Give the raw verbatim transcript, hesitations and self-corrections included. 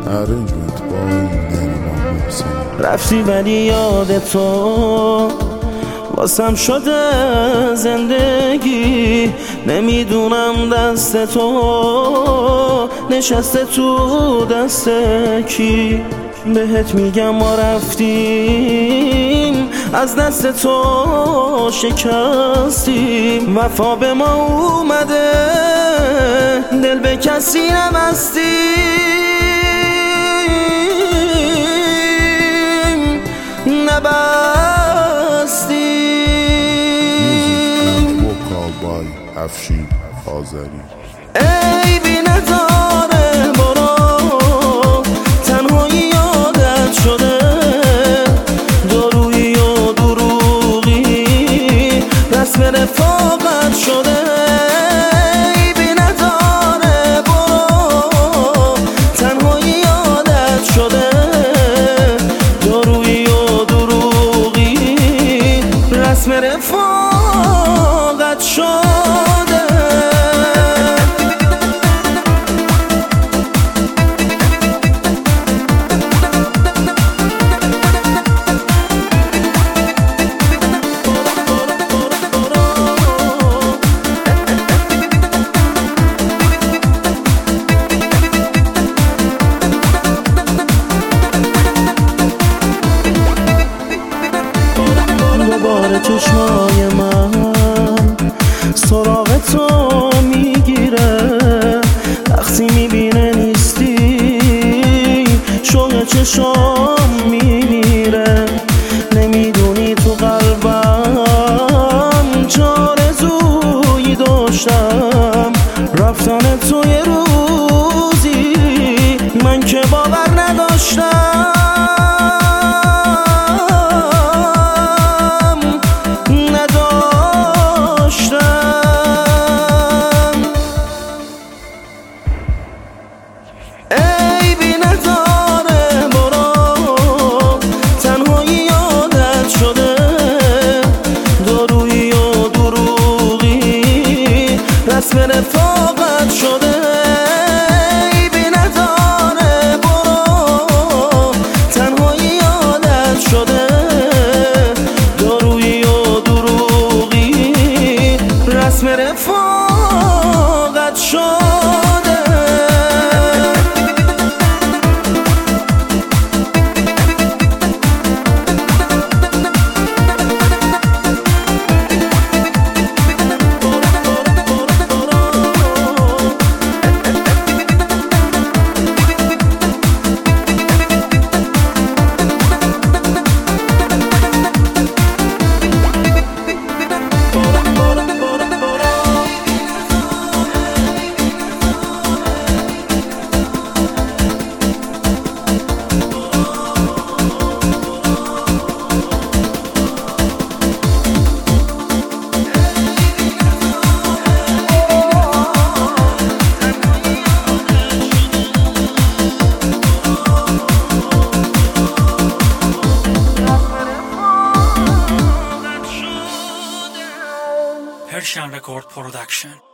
Arrangement by نریمان محسن. رفتی ولی یاد تو واسم شده زندگی، نمیدونم دست تو نشسته تو دست کی. بهت میگم ما رفتیم از دست تو شکستیم، وفا به ما اومده دل به کسی نبستیم نبستیم. وکال بای افشین آذری. ای بی نداره برو، تنهایی یادت شده، دارویی و دروغی رسم رفاقت شده. ای بی نداره برو، تنهایی یادت شده، دارویی و دروغی رسم رفاقت شده. دوباره چشمای من سراغ تو میگیره، وقتی میبینه نیستی شوق چشام میمیره. نمیدونی تو قلبم چه آرزویی داشتم، رفتن تو یه روزی من که باور نداشتم رسم رفاقت شده. ای بی نداره برو، تنهایی یادت شده، دارویی و دروغی رسم رفاقت شده. Persian Record Production.